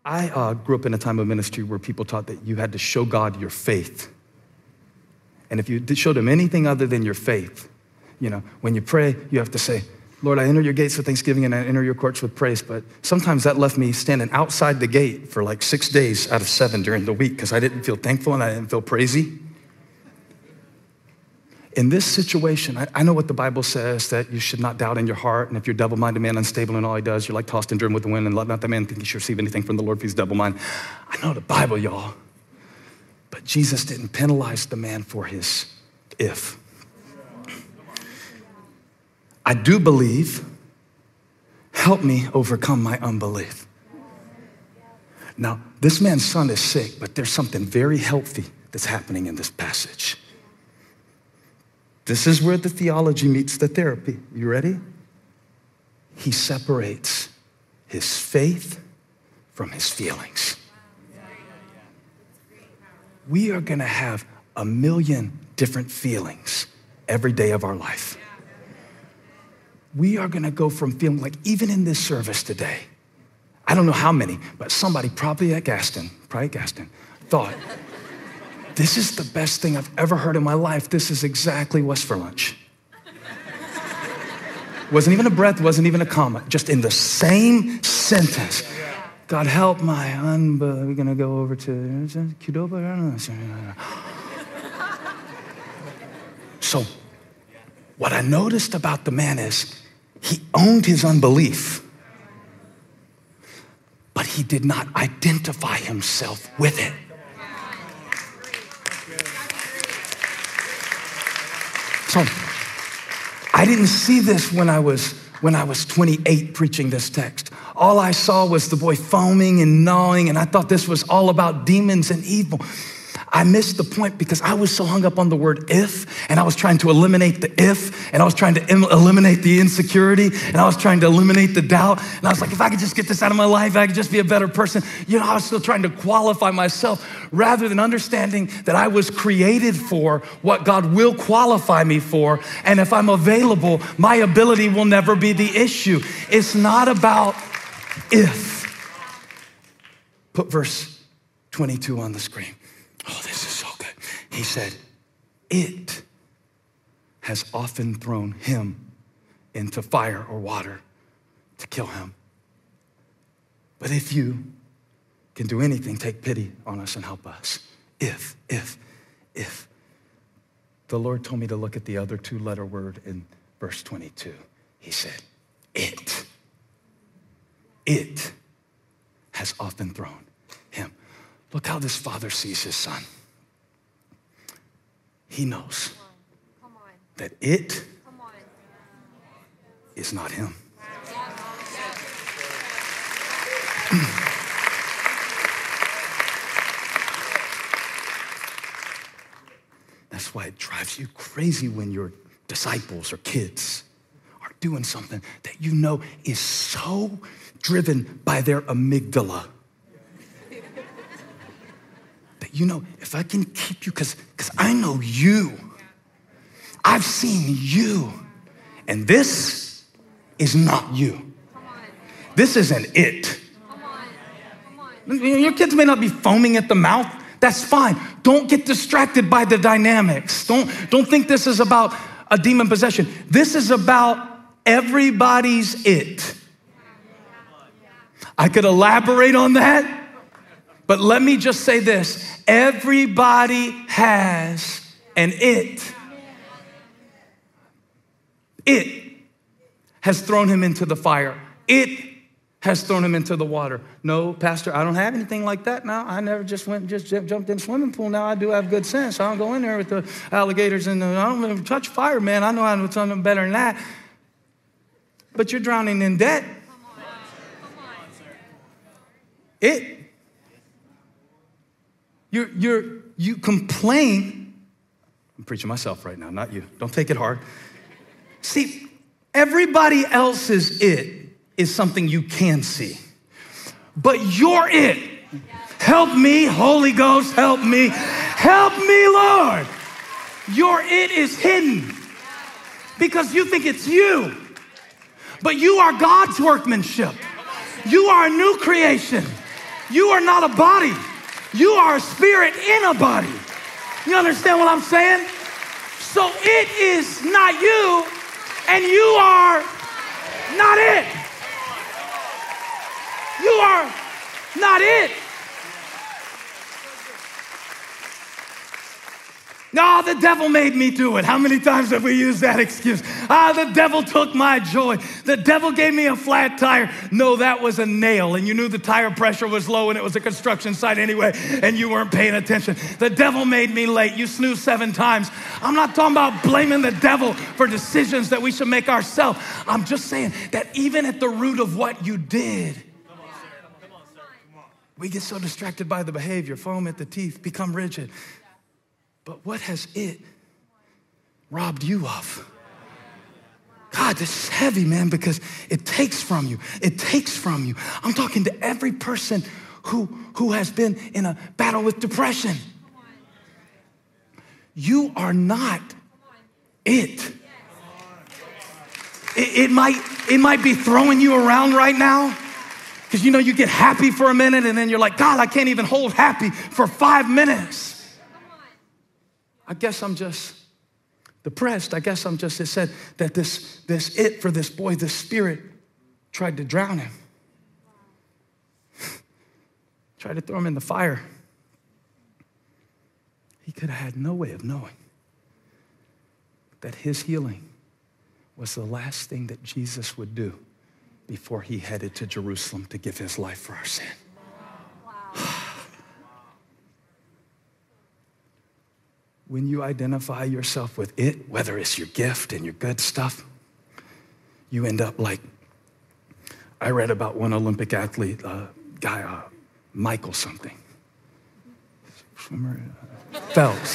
I grew up in a time of ministry where people taught that you had to show God your faith. And if you showed him anything other than your faith, when you pray, you have to say, Lord, I enter your gates with thanksgiving and I enter your courts with praise. But sometimes that left me standing outside the gate for like 6 days out of 7 during the week because I didn't feel thankful and I didn't feel praisey. In this situation, I know what the Bible says, that you should not doubt in your heart. And if you're double-minded man, unstable in all he does, you're like tossed and driven with the wind, and let not the man think he should receive anything from the Lord if he's double-minded. I know the Bible, y'all. But Jesus didn't penalize the man for his if. I do believe, help me overcome my unbelief. Now, this man's son is sick, but there's something very healthy that's happening in this passage. This is where the theology meets the therapy. You ready? He separates his faith from his feelings. We are gonna have a million different feelings every day of our life. We are gonna go from feeling like, even in this service today, I don't know how many, but somebody probably at Gaston, thought, this is the best thing I've ever heard in my life. This is exactly what's for lunch. Wasn't even a breath, wasn't even a comma, just in the same sentence. God help my unbelief. We're gonna go over to Qdoba. I don't know. So, what I noticed about the man is he owned his unbelief, but he did not identify himself with it. So, I didn't see this when I was 28 preaching this text. All I saw was the boy foaming and gnawing, and I thought this was all about demons and evil. I missed the point because I was so hung up on the word if, and I was trying to eliminate the if, and I was trying to eliminate the insecurity, and I was trying to eliminate the doubt. And I was like, if I could just get this out of my life, if I could just be a better person. I was still trying to qualify myself rather than understanding that I was created for what God will qualify me for. And if I'm available, my ability will never be the issue. It's not about if. Put verse 22 on the screen. Oh, this is so good. He said, it has often thrown him into fire or water to kill him. But if you can do anything, take pity on us and help us. If. The Lord told me to look at the other 2-letter word in verse 22. He said, it has often thrown him. Look how this father sees his son. He knows that it is not him. That's why it drives you crazy when your disciples or kids are doing something that you know is so driven by their amygdala. If I can keep you, because I know you. I've seen you. And this is not you. This isn't it. Your kids may not be foaming at the mouth. That's fine. Don't get distracted by the dynamics. Don't think this is about a demon possession. This is about everybody's it. I could elaborate on that. But let me just say this. Everybody has an it. It has thrown him into the fire. It has thrown him into the water. No, Pastor, I don't have anything like that now. I never just jumped in the swimming pool. Now I do have good sense. I don't go in there with the alligators and I don't even touch fire, man. I know how to do something better than that. But you're drowning in debt. It. You complain. I'm preaching myself right now, not you. Don't take it hard. See, everybody else's it is something you can see. But your it, help me, Holy Ghost, help me, Lord. Your it is hidden because you think it's you. But you are God's workmanship. You are a new creation. You are not a body. You are a spirit in a body. You understand what I'm saying? So it is not you, and you are not it. You are not it. No, the devil made me do it. How many times have we used that excuse? The devil took my joy. The devil gave me a flat tire. No, that was a nail, and you knew the tire pressure was low, and it was a construction site anyway, and you weren't paying attention. The devil made me late. You snoozed 7 times. I'm not talking about blaming the devil for decisions that we should make ourselves. I'm just saying that even at the root of what you did, we get so distracted by the behavior, foam at the teeth, become rigid. But what has it robbed you of? God, this is heavy, man, because it takes from you. It takes from you. I'm talking to every person who has been in a battle with depression. You are not it. It might be throwing you around right now. Because you get happy for a minute and then you're like, God, I can't even hold happy for 5 minutes. I guess I'm just depressed. It said that this it for this boy, this spirit tried to drown him. Tried to throw him in the fire. He could have had no way of knowing that his healing was the last thing that Jesus would do before he headed to Jerusalem to give his life for our sin. When you identify yourself with it, whether it's your gift and your good stuff, you end up like, I read about one Olympic athlete, Michael something. Phelps.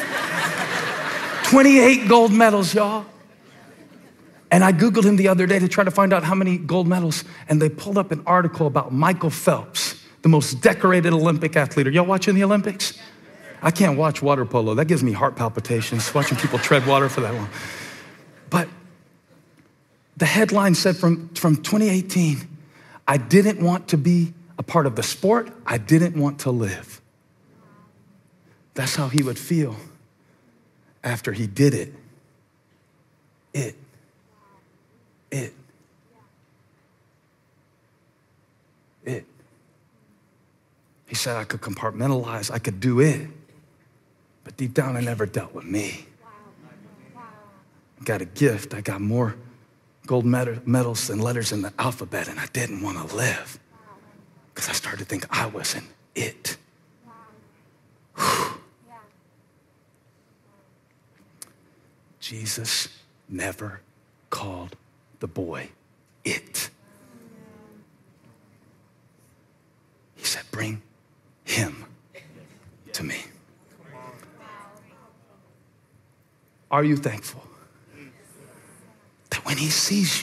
28 gold medals, y'all. And I Googled him the other day to try to find out how many gold medals, and they pulled up an article about Michael Phelps, the most decorated Olympic athlete. Are y'all watching the Olympics? I can't watch water polo. That gives me heart palpitations, watching people tread water for that long. But the headline said from 2018, I didn't want to be a part of the sport. I didn't want to live. That's how he would feel after he did it. He said I could compartmentalize, I could do it. But deep down, I never dealt with me. I got a gift. I got more gold medals than letters in the alphabet, and I didn't want to live because I started to think I wasn't it. Jesus never called the boy it. He said, bring him to me. Are you thankful that when he sees you,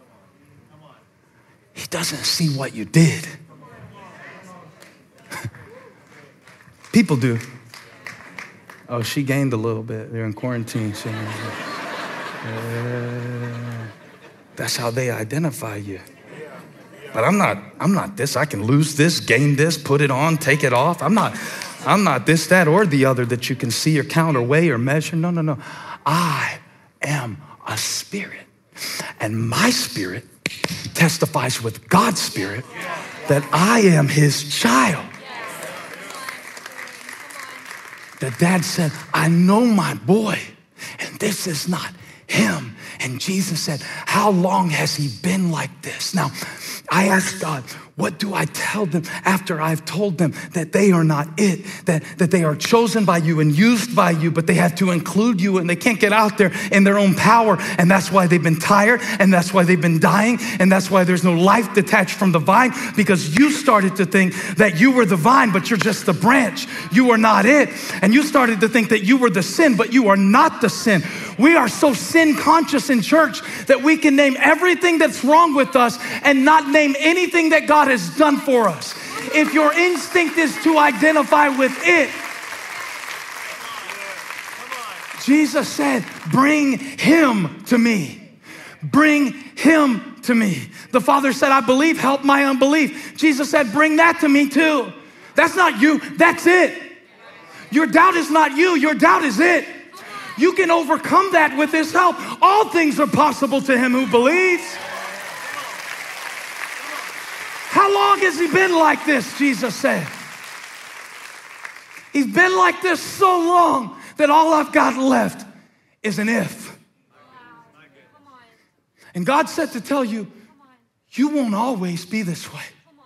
he doesn't see what you did? People do. Oh, she gained a little bit. They're in quarantine. That's how they identify you. But I'm not this. I can lose this, gain this, put it on, take it off. I'm not this, that, or the other that you can see or count or weigh or measure. No. I am a spirit. And my spirit testifies with God's spirit that I am his child. The dad said, I know my boy, and this is not him. And Jesus said, how long has he been like this? Now, I asked God, what do I tell them after I've told them that they are not it, that they are chosen by you and used by you, but they have to include you and they can't get out there in their own power. And that's why they've been tired, and that's why they've been dying, and that's why there's no life detached from the vine, because you started to think that you were the vine, but you're just the branch. You are not it. And you started to think that you were the sin, but you are not the sin. We are so sin conscious in church that we can name everything that's wrong with us and not name anything that God has done for us. If your instinct is to identify with it, Jesus said, bring him to me. Bring him to me. The Father said, I believe, help my unbelief. Jesus said, bring that to me too. That's not you, that's it. Your doubt is not you, your doubt is it. You can overcome that with his help. All things are possible to him who believes. How long has he been like this, Jesus said? He's been like this so long that all I've got left is an if. And God said to tell you, you won't always be this way.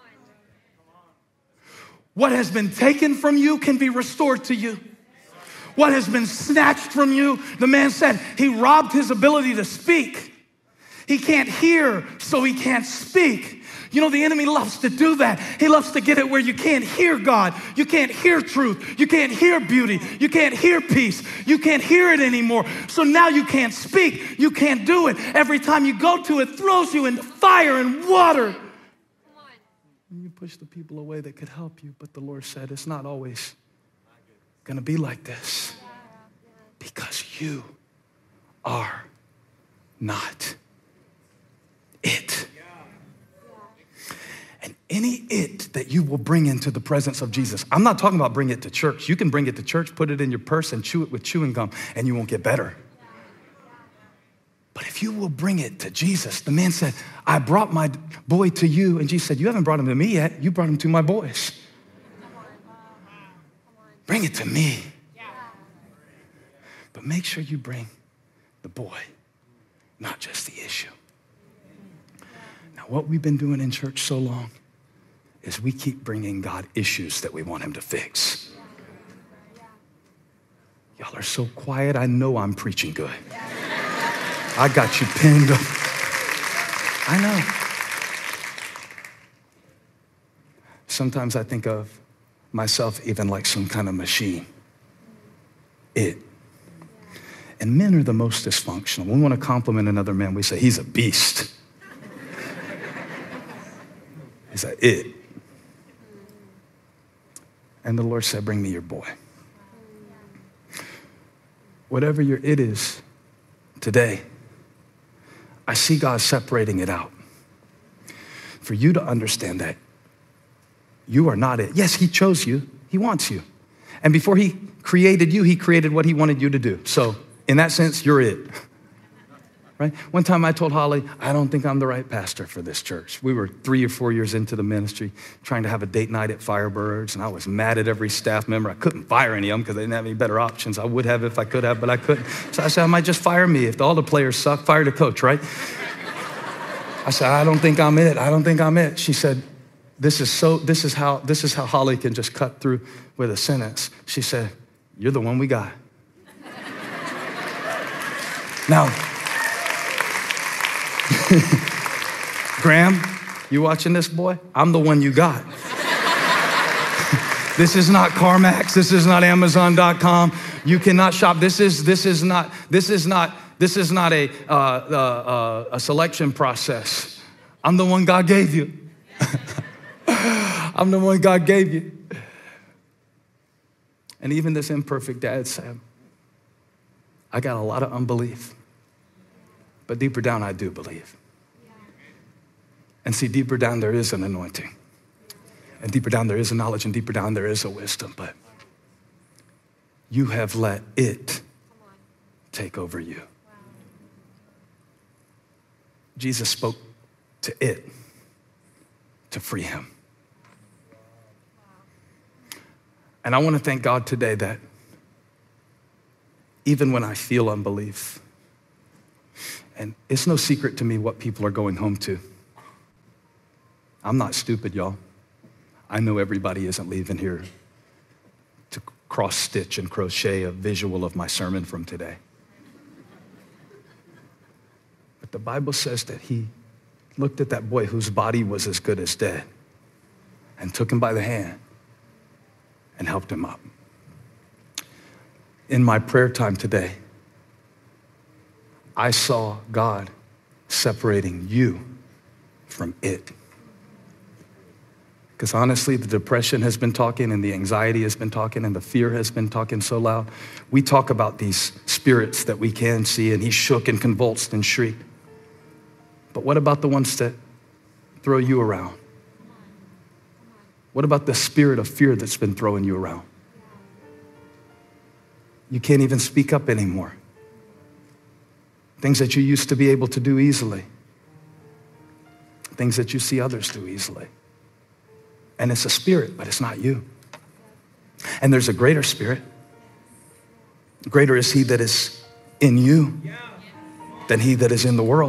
What has been taken from you can be restored to you. What has been snatched from you, the man said, he robbed his ability to speak. He can't hear, so he can't speak. You know, the enemy loves to do that. He loves to get it where you can't hear God. You can't hear truth. You can't hear beauty. You can't hear peace. You can't hear it anymore. So now you can't speak. You can't do it. Every time you go to it, throws you into fire and water. And you push the people away that could help you. But the Lord said, it's not always going to be like this. Because you are not it. And any it that you will bring into the presence of Jesus, I'm not talking about bring it to church. You can bring it to church, put it in your purse, and chew it with chewing gum, and you won't get better. But if you will bring it to Jesus, the man said, I brought my boy to you. And Jesus said, you haven't brought him to me yet. You brought him to my boys. Bring it to me. But make sure you bring the boy, not just the issue. Now, what we've been doing in church so long is we keep bringing God issues that we want him to fix. Y'all are so quiet. I know I'm preaching good. I got you pinned up. I know. Sometimes I think of myself even like some kind of machine. And men are the most dysfunctional. When we want to compliment another man, we say, he's a beast. He's like, it. And the Lord said, bring me your boy. Whatever your it is today, I see God separating it out. For you to understand that you are not it. Yes, he chose you. He wants you. And before he created you, he created what he wanted you to do. So in that sense, you're it. Right? One time I told Holly, I don't think I'm the right pastor for this church. We were 3 or 4 years into the ministry, trying to have a date night at Firebirds, and I was mad at every staff member. I couldn't fire any of them because they didn't have any better options. I would have if I could have, but I couldn't. So I said, I might just fire me. If all the players suck, fire the coach, right? I said, I don't think I'm it. I don't think I'm it. She said, this is how Holly can just cut through with a sentence. She said, you're the one we got. Now, Graham, you watching this, boy? I'm the one you got. This is not CarMax. This is not Amazon.com. You cannot shop. This is not a selection process. I'm the one God gave you. I'm the one God gave you. And even this imperfect dad said, I got a lot of unbelief, but deeper down, I do believe. And see, deeper down, there is an anointing. And deeper down, there is a knowledge, and deeper down, there is a wisdom. But you have let it take over you. Jesus spoke to it to free him. And I want to thank God today that even when I feel unbelief, and it's no secret to me what people are going home to. I'm not stupid, y'all. I know everybody isn't leaving here to cross-stitch and crochet a visual of my sermon from today. But the Bible says that he looked at that boy whose body was as good as dead and took him by the hand and helped him up. In my prayer time today, I saw God separating you from it. Because honestly, the depression has been talking, and the anxiety has been talking, and the fear has been talking so loud. We talk about these spirits that we can see, and he shook and convulsed and shrieked. But what about the ones that throw you around? What about the spirit of fear that's been throwing you around? You can't even speak up anymore. Things that you used to be able to do easily. Things that you see others do easily. And it's a spirit, but it's not you. And there's a greater spirit. Greater is he that is in you than he that is in the world.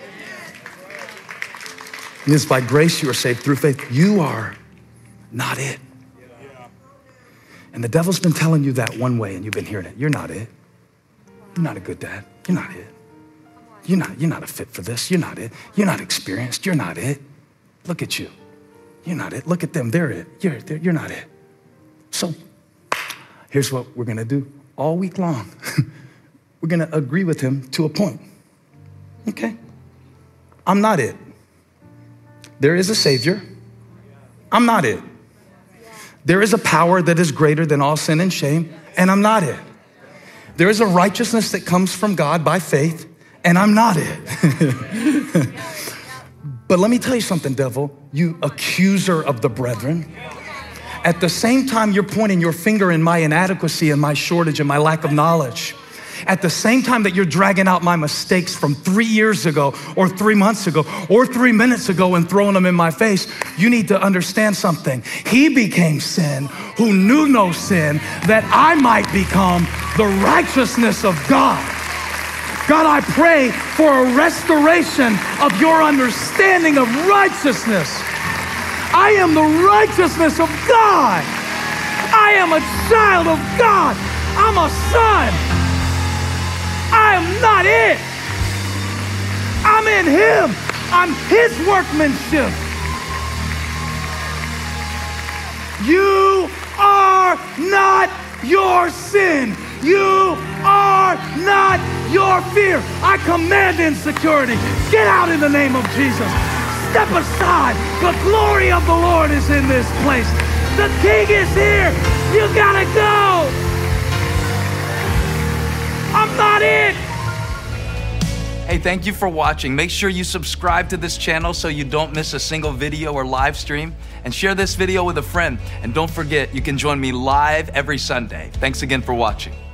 And it's by grace you are saved through faith. You are not it. And the devil's been telling you that one way and you've been hearing it. You're not it. You're not a good dad. You're not it. You're not a fit for this. You're not it. You're not experienced. You're not it. Look at you. You're not it. Look at them. They're it. You're not it. So here's what we're going to do all week long. We're going to agree with him to a point. Okay? I'm not it. There is a Savior. I'm not it. There is a power that is greater than all sin and shame, and I'm not it. There is a righteousness that comes from God by faith, and I'm not it. But let me tell you something, devil, you accuser of the brethren. At the same time you're pointing your finger in my inadequacy and my shortage and my lack of knowledge, at the same time that you're dragging out my mistakes from 3 years ago or 3 months ago or 3 minutes ago and throwing them in my face, you need to understand something. He became sin who knew no sin that I might become the righteousness of God. God, I pray for a restoration of your understanding of righteousness. I am the righteousness of God. I am a child of God. I'm a son. I am not it. I'm in him. I'm his workmanship. You are not your sin. You are not your fear. I command insecurity. Get out in the name of Jesus. Step aside. The glory of the Lord is in this place. The King is here. You gotta go. I'm not it. Hey, thank you for watching. Make sure you subscribe to this channel so you don't miss a single video or live stream, and share this video with a friend. And don't forget, you can join me live every Sunday. Thanks again for watching.